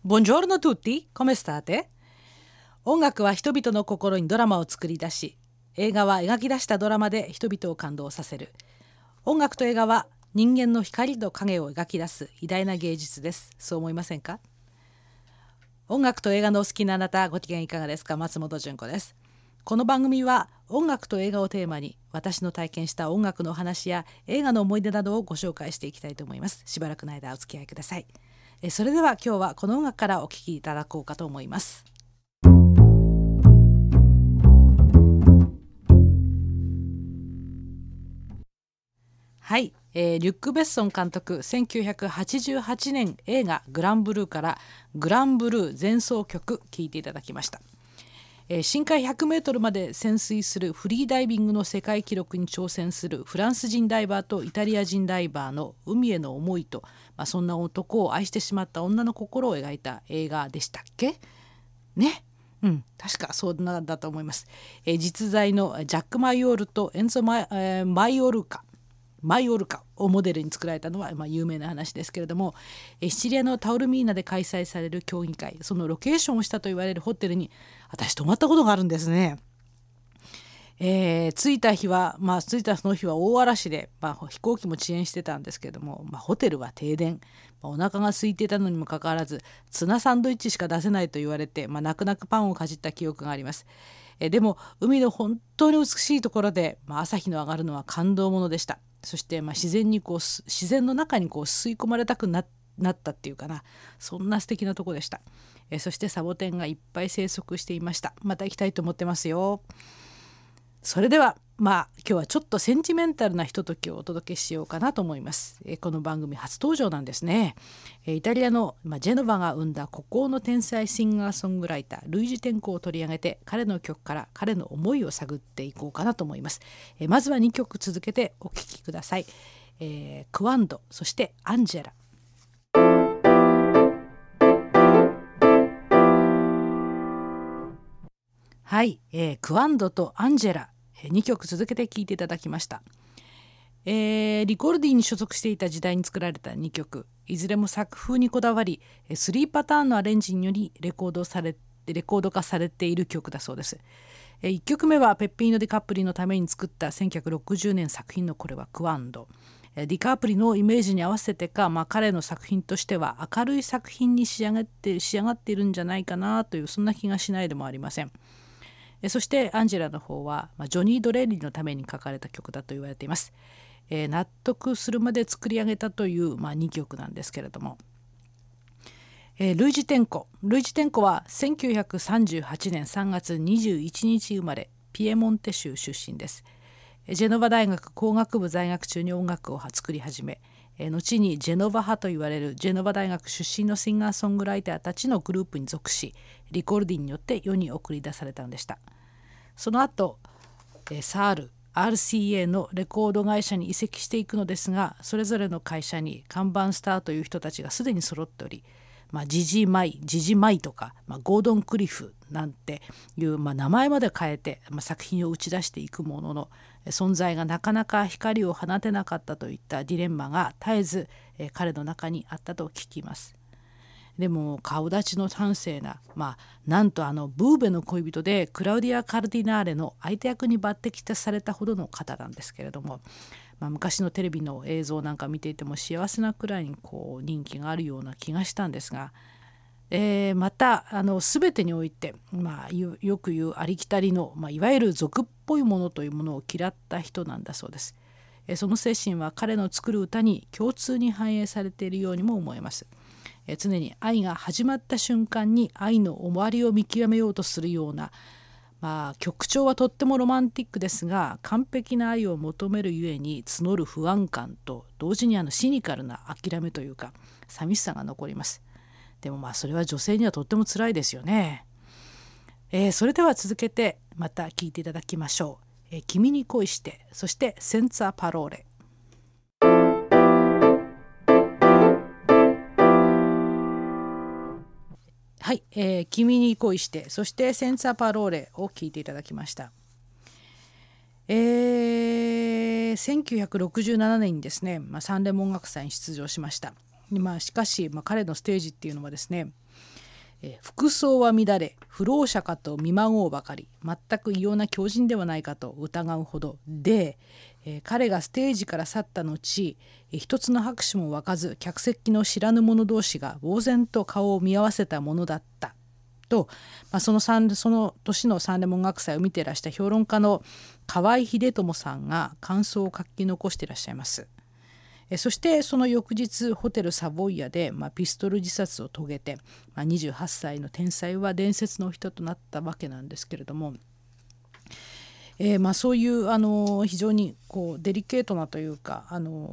Buongiorno tutti, come state? 音楽は人々の心にドラマを作り出し、映画は描き出したドラマで人々を感動させる。音楽と映画は人間の光と影を描き出す偉大な芸術です。そう思いませんか？音楽と映画のお好きなあなた、ご機嫌いかがですか？松本純子です。この番組は音楽と映画をテーマに、私の体験した音楽の話や映画の思い出などをご紹介していきたいと思います。しばらくの間お付き合いください。それでは今日はこの音楽からお聴きいただこうかと思います。はい、リュック・ベッソン監督、1988年映画グランブルーからグランブルー前奏曲聴いていただきました。深海100メートルまで潜水するフリーダイビングの世界記録に挑戦するフランス人ダイバーとイタリア人ダイバーの海への思いと、そんな男を愛してしまった女の心を描いた映画でしたっけね。確かそんなんだと思います。実在のジャック・マイオールとエンゾ・マイオルカをモデルに作られたのは、有名な話ですけれども、シチリアのタオルミーナで開催される競技会、そのロケーションをしたと言われるホテルに私泊まったことがあるんですね。着いたその日は大嵐で、飛行機も遅延してたんですけれども、ホテルは停電、お腹が空いていたのにもかかわらずツナサンドイッチしか出せないと言われて、泣く泣くパンをかじった記憶があります。でも海の本当に美しいところで、朝日の上がるのは感動ものでした。そして、自然の中に吸い込まれたくなったっていうかな、そんな素敵なとこでした。そしてサボテンがいっぱい生息していました。また行きたいと思ってますよ。それでは今日はちょっとセンチメンタルなひとときをお届けしようかなと思います。この番組初登場なんですね。イタリアの、ジェノバが生んだ孤高の天才シンガーソングライタールイジ・テンコを取り上げて、彼の曲から彼の思いを探っていこうかなと思います。まずは2曲続けてお聴きください。クワンド、そしてアンジェラ。はい、クワンドとアンジェラ、2曲続けて聴いていただきました。リコルディに所属していた時代に作られた2曲、いずれも作風にこだわり3パターンのアレンジによりレコード化されている曲だそうです。1曲目はペッピーノ・ディカプリのために作った1960年作品の、これはクワンド。ディカプリのイメージに合わせてか、彼の作品としては明るい作品に仕上がっているんじゃないかなという、そんな気がしないでもありません。そしてアンジェラの方は、ジョニー・ドレッリのために書かれた曲だと言われています。納得するまで作り上げたという、2曲なんですけれども、ルイジ・テンコは1938年3月21日生まれ、ピエモンテ州出身です。ジェノバ大学工学部在学中に音楽を作り始め、後にジェノバ派と言われるジェノバ大学出身のシンガーソングライターたちのグループに属し、リコルディによって世に送り出されたのでした。その後サール RCA のレコード会社に移籍していくのですが、それぞれの会社に看板スターという人たちがすでに揃っており、ジジマイとか、ゴードン・クリフなんていう、名前まで変えて、作品を打ち出していくものの、存在がなかなか光を放てなかったといったディレンマが絶えず、彼の中にあったと聞きます。でも顔立ちの端正な、なんとブーベの恋人でクラウディア・カルディナーレの相手役に抜擢されたほどの方なんですけれども、昔のテレビの映像なんか見ていても幸せなくらいに人気があるような気がしたんですが、また全てにおいて、よく言うありきたりの、いわゆる俗っぽいものというものを嫌った人なんだそうです。その精神は彼の作る歌に共通に反映されているようにも思えます。常に愛が始まった瞬間に愛の終わりを見極めようとするような、曲調はとってもロマンティックですが、完璧な愛を求めるゆえに募る不安感と同時にシニカルな諦めというか寂しさが残ります。でもそれは女性にはとっても辛いですよね。それでは続けてまた聞いていただきましょう。君に恋して、そしてセンツァパローレ。はい、君に恋して、そしてセンツァパローレを聞いていただきました。1967年にですね、サンレモ音楽祭に出場しました。しかし、彼のステージっていうのはですね、 服装は乱れ不老者かと見まごうばかり、全く異様な狂人ではないかと疑うほどで、彼がステージから去った後、一つの拍手も沸かず客席の知らぬ者同士が呆然と顔を見合わせたものだったと、その年のサンデモン学祭を見ていらした評論家の河合秀友さんが感想を書き残していらっしゃいます。そしてその翌日ホテルサボイヤで、ピストル自殺を遂げて、28歳の天才は伝説の人となったわけなんですけれども、そういう非常にデリケートなというか、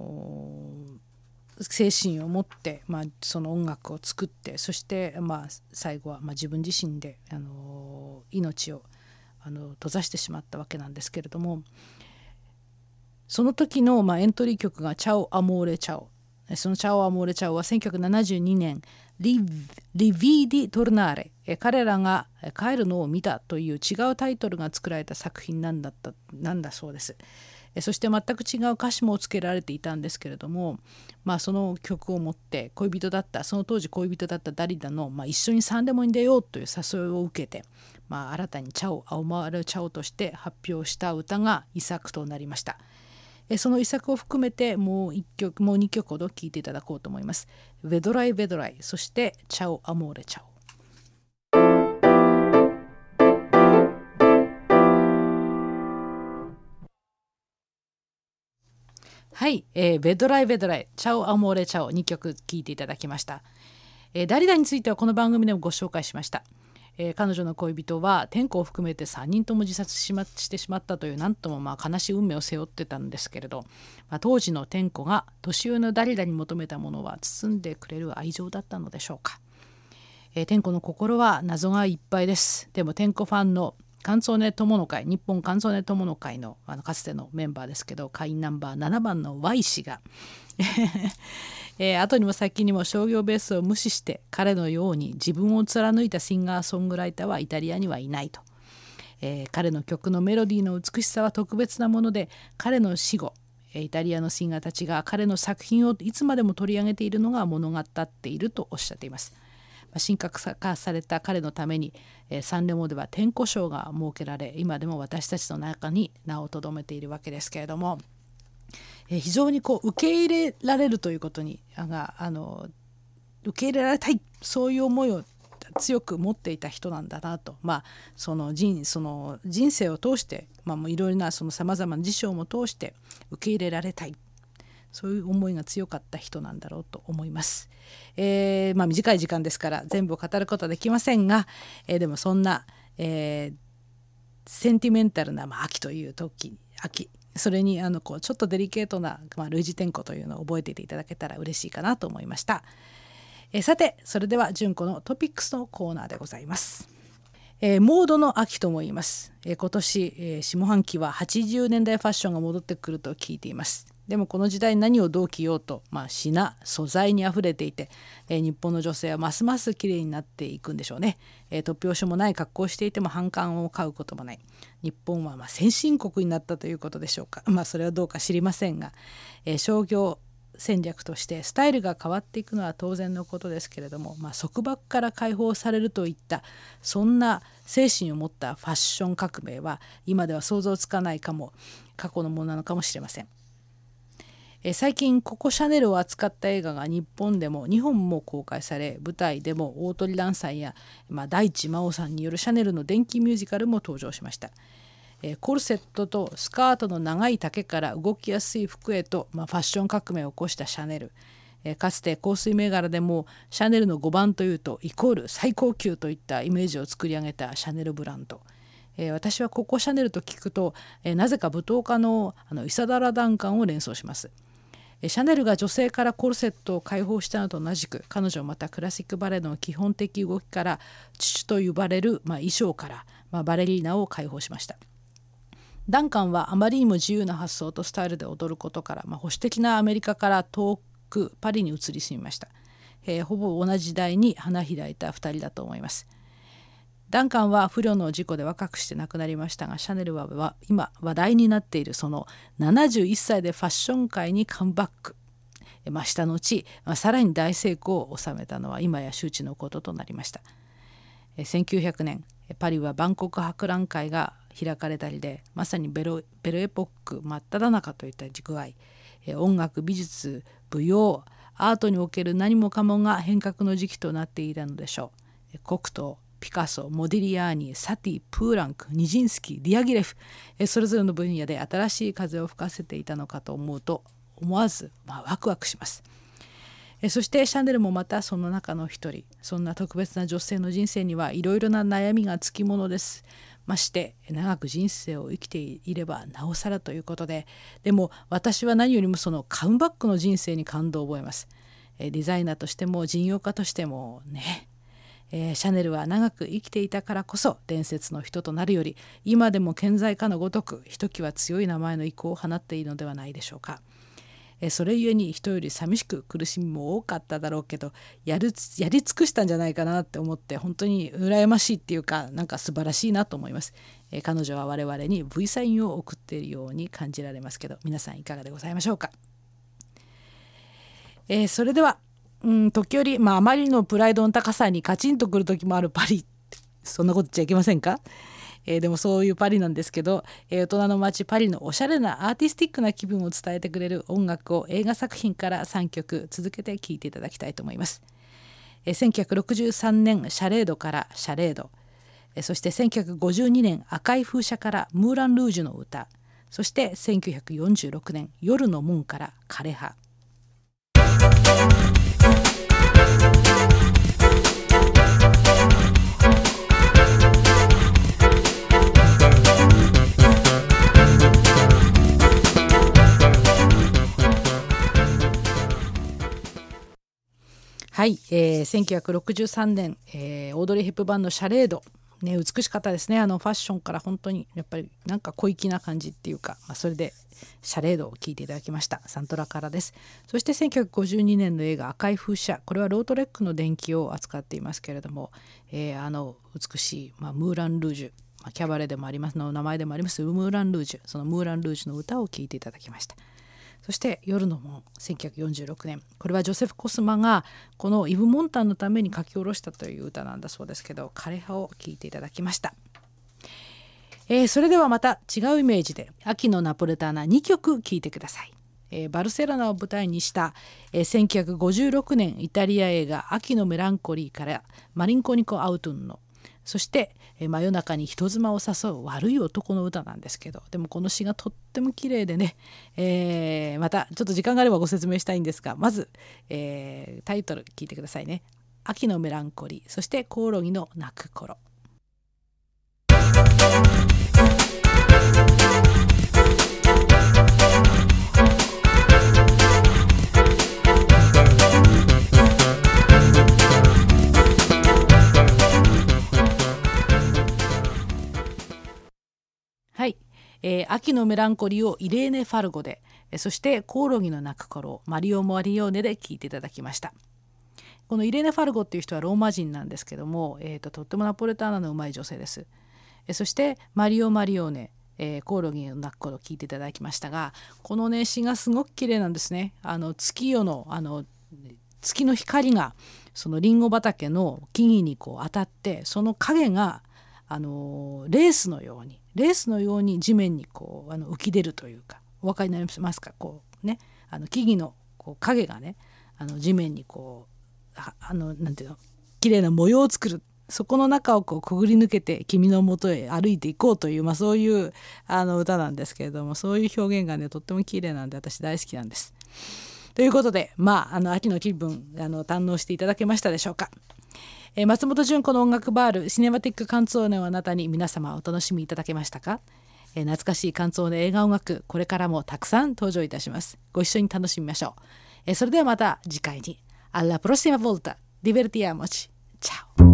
精神を持って、その音楽を作って、そして、最後は自分自身で、命を閉ざしてしまったわけなんですけれども、その時の、エントリー曲がチャオ・アモーレ・チャオ。そのチャオ・アモーレ・チャオは1972年リヴィ・ディ・トルナーレ、彼らが帰るのを見たという違うタイトルが作られた作品なんだそうです。そして全く違う歌詞もつけられていたんですけれども、その曲を持ってその当時恋人だったダリダの、一緒にサンデモに出ようという誘いを受けて、新たにチャオ・アモーレ・チャオとして発表した歌が遺作となりました。その遺作を含めてもう2曲ほど聴いていただこうと思います。ベドライベドライ、そしてチャオアモーレチャオ。はい、ベドライベドライ、チャオアモーレチャオ2曲聴いていただきました。ダリダについてはこの番組でもご紹介しました。彼女の恋人は天子を含めて3人とも自殺してしまったという、なんとも悲しい運命を背負ってたんですけれど、当時の天子が年上のダリダに求めたものは包んでくれる愛情だったのでしょうか。天子の心は謎がいっぱいです。でも天子ファンのカンツォネ友の会、日本カンツォネ友の会の、かつてのメンバーですけど、会員ナンバー7番の Y 氏が後にも先にも商業ベースを無視して彼のように自分を貫いたシンガーソングライターはイタリアにはいないと。彼の曲のメロディーの美しさは特別なもので、彼の死後イタリアのシンガーたちが彼の作品をいつまでも取り上げているのが物語っているとおっしゃっています。神格化された彼のために、サンレモでは天子賞が設けられ、今でも私たちの中に名を留めているわけですけれども、非常に受け入れられるということに受け入れられたい、そういう思いを強く持っていた人なんだなと、その人生を通して、いろいろなさまざまな事象も通して受け入れられたい、そういう思いが強かった人なんだろうと思います。短い時間ですから全部を語ることはできませんが、でもそんな、センティメンタルな、秋という秋、それにちょっとデリケートな、類似点呼というのを覚えていていただけたら嬉しいかなと思いました。さて、それでは純子のトピックスのコーナーでございます。モードの秋とも言います。今年、下半期は80年代ファッションが戻ってくると聞いています。でもこの時代何をどう着ようと、素材にあふれていて、日本の女性はますます綺麗になっていくんでしょうね。突拍子もない格好をしていても反感を買うこともない。日本は先進国になったということでしょうか。それはどうか知りませんが、商業戦略としてスタイルが変わっていくのは当然のことですけれども、束縛から解放されるといったそんな精神を持ったファッション革命は今では想像つかないかも、過去のものなのかもしれません。最近ココ・シャネルを扱った映画が日本も公開され、舞台でも大鳥蘭さんや、大地真央さんによるシャネルの電気ミュージカルも登場しました。コルセットとスカートの長い丈から動きやすい服へと、ファッション革命を起こしたシャネル。かつて香水銘柄でもシャネルの5番というとイコール最高級といったイメージを作り上げたシャネルブランド。私はココ・シャネルと聞くと、なぜか舞踏家のイサダラ・ダンカンを連想します。シャネルが女性からコルセットを解放したのと同じく、彼女はまたクラシックバレエの基本的動きからチュチュと呼ばれる、衣装から、バレリーナを解放しました。ダンカンはあまりにも自由な発想とスタイルで踊ることから、保守的なアメリカから遠くパリに移り住みました。ほぼ同じ時代に花開いた2人だと思います。ダンカンは不慮の事故で若くして亡くなりましたが、シャネルは今話題になっているその71歳でファッション界にカムバック、した後、さらに大成功を収めたのは今や周知のこととなりました。 1900年パリは万国博覧会が開かれたりで、まさにベロエポック真っ只中といった具合、音楽、美術、舞踊、アートにおける何もかもが変革の時期となっていたのでしょう。コクトー、ピカソ、モディリアーニ、サティ、プーランク、ニジンスキー、ディアギレフ、それぞれの分野で新しい風を吹かせていたのかと思うと、思わずワクワクします。そしてシャネルもまたその中の一人。そんな特別な女性の人生にはいろいろな悩みがつきものです。まして長く人生を生きていればなおさらということで、でも私は何よりもそのカムバックの人生に感動を覚えます。デザイナーとしても人用家としてもね、シャネルは長く生きていたからこそ伝説の人となるより、今でも健在かのごとくひときわ強い名前の意向を放っているのではないでしょうか。それゆえに人より寂しく苦しみも多かっただろうけど、やり尽くしたんじゃないかなって思って、本当に羨ましいっていうか、なんか素晴らしいなと思います。彼女は我々に V サインを送っているように感じられますけど、皆さんいかがでございましょうか。それでは、時折、あまりのプライドの高さにカチンとくる時もあるパリ、そんなこと言っちゃいけませんか。でもそういうパリなんですけど、大人の街パリのおしゃれなアーティスティックな気分を伝えてくれる音楽を映画作品から3曲続けて聴いていただきたいと思います。1963年シャレードからシャレード、そして1952年赤い風車からムーラン・ルージュの歌、そして1946年夜の門から枯葉。はい、1963年、オードリー・ヘップバーンのシャレード、ね、美しかったですね。ファッションから本当にやっぱりなんか小粋な感じっていうか、それでシャレードを聴いていただきました。サントラからです。そして1952年の映画赤い風車、これはロートレックの伝記を扱っていますけれども、美しい、ムーラン・ルージュ、キャバレーでもありますの名前でもありますムーラン・ルージュ、そのムーラン・ルージュの歌を聴いていただきました。そして夜の門、1946年、これはジョセフ・コスマがこのイヴ・モンタンのために書き下ろしたという歌なんだそうですけど、枯葉を聴いていただきました。それではまた違うイメージで秋のナポレターナ2曲聴いてください。バルセロナを舞台にした、1956年イタリア映画秋のメランコリーからマリンコニコ・アウトゥンの、そして真夜中に人妻を誘う悪い男の歌なんですけど、でもこの詩がとっても綺麗でね、またちょっと時間があればご説明したいんですが、まず、タイトル聞いてくださいね。秋のメランコリー、そしてコオロギの鳴く頃。はい、秋のメランコリーをイレーネ・ファルゴで、そしてコオロギの鳴く頃マリオ・マリオーネで聴いていただきました。このイレーネ・ファルゴっていう人はローマ人なんですけども、とってもナポレターナのうまい女性です。そしてマリオ・マリオーネ、コオロギの鳴く頃聴いていただきましたが、このね詩がすごく綺麗なんですね。月夜の月の光がそのリンゴ畑の木々にこう当たって、その影がレースのように地面にこう浮き出るというか、お分かりになりますか。こうね、木々のこう影がね地面にこうなんていうの、綺麗な模様を作る。そこの中をこうくぐり抜けて君のもとへ歩いていこうという、そういう歌なんですけれども、そういう表現がねとっても綺麗なんで私大好きなんです。ということで、秋の気分堪能していただけましたでしょうか。松本純子の音楽バールシネマティックカンツォーネをあなたに、皆様お楽しみいただけましたか。懐かしいカンツォーネ映画音楽、これからもたくさん登場いたします。ご一緒に楽しみましょう。それではまた次回に。Alla prossima volta, divertiamoci. Ciao.